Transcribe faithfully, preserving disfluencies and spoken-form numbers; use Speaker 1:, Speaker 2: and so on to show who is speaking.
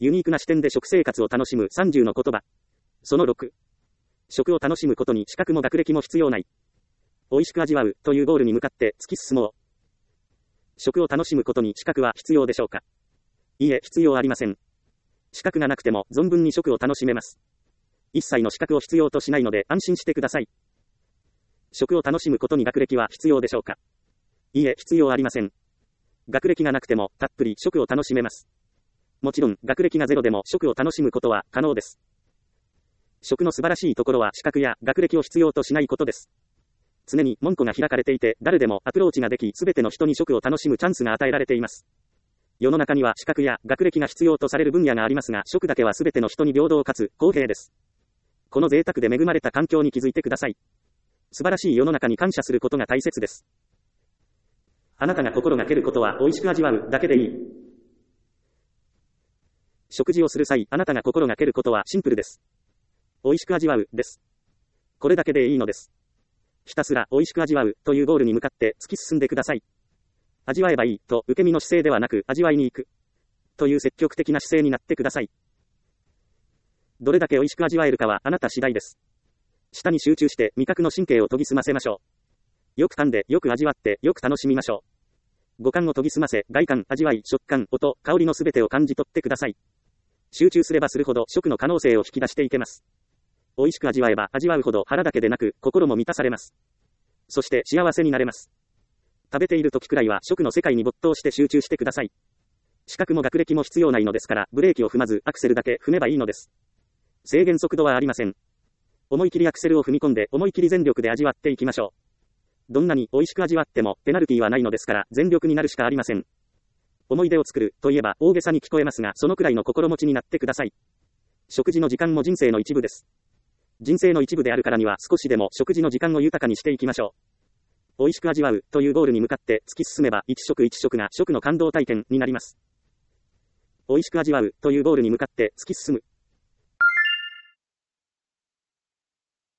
Speaker 1: ユニークな視点で食生活を楽しむさんじゅうの言葉。そのろく。食を楽しむことに資格も学歴も必要ない。美味しく味わうというゴールに向かって突き進もう。食を楽しむことに資格は必要でしょうか？いいえ、必要ありません。資格がなくても存分に食を楽しめます。一切の資格を必要としないので安心してください。食を楽しむことに学歴は必要でしょうか？いいえ、必要ありません。学歴がなくてもたっぷり食を楽しめます。もちろん学歴がゼロでも食を楽しむことは可能です。食の素晴らしいところは資格や学歴を必要としないことです。常に門戸が開かれていて誰でもアプローチができ、すべての人に食を楽しむチャンスが与えられています。世の中には資格や学歴が必要とされる分野がありますが、食だけはすべての人に平等かつ公平です。この贅沢で恵まれた環境に気づいてください。素晴らしい世の中に感謝することが大切です。あなたが心がけることは美味しく味わうだけでいい。食事をする際、あなたが心がけることはシンプルです。美味しく味わうです。これだけでいいのです。ひたすら美味しく味わうというゴールに向かって突き進んでください。味わえばいいと受け身の姿勢ではなく、味わいに行くという積極的な姿勢になってください。どれだけ美味しく味わえるかはあなた次第です。舌に集中して味覚の神経を研ぎ澄ませましょう。よく噛んで、よく味わって、よく楽しみましょう。五感を研ぎ澄ませ、外観、味わい、食感、音、香りのすべてを感じ取ってください。集中すればするほど食の可能性を引き出していけます。美味しく味わえば味わうほど腹だけでなく心も満たされます。そして幸せになれます。食べている時くらいは食の世界に没頭して集中してください。資格も学歴も必要ないのですから、ブレーキを踏まずアクセルだけ踏めばいいのです。制限速度はありません。思い切りアクセルを踏み込んで思い切り全力で味わっていきましょう。どんなに美味しく味わってもペナルティはないのですから全力になるしかありません。思い出を作るといえば大げさに聞こえますが、そのくらいの心持ちになってください。食事の時間も人生の一部です。人生の一部であるからには少しでも食事の時間を豊かにしていきましょう。美味しく味わうというゴールに向かって突き進めば一食一食が食の感動体験になります。美味しく味わうというゴールに向かって突き進む。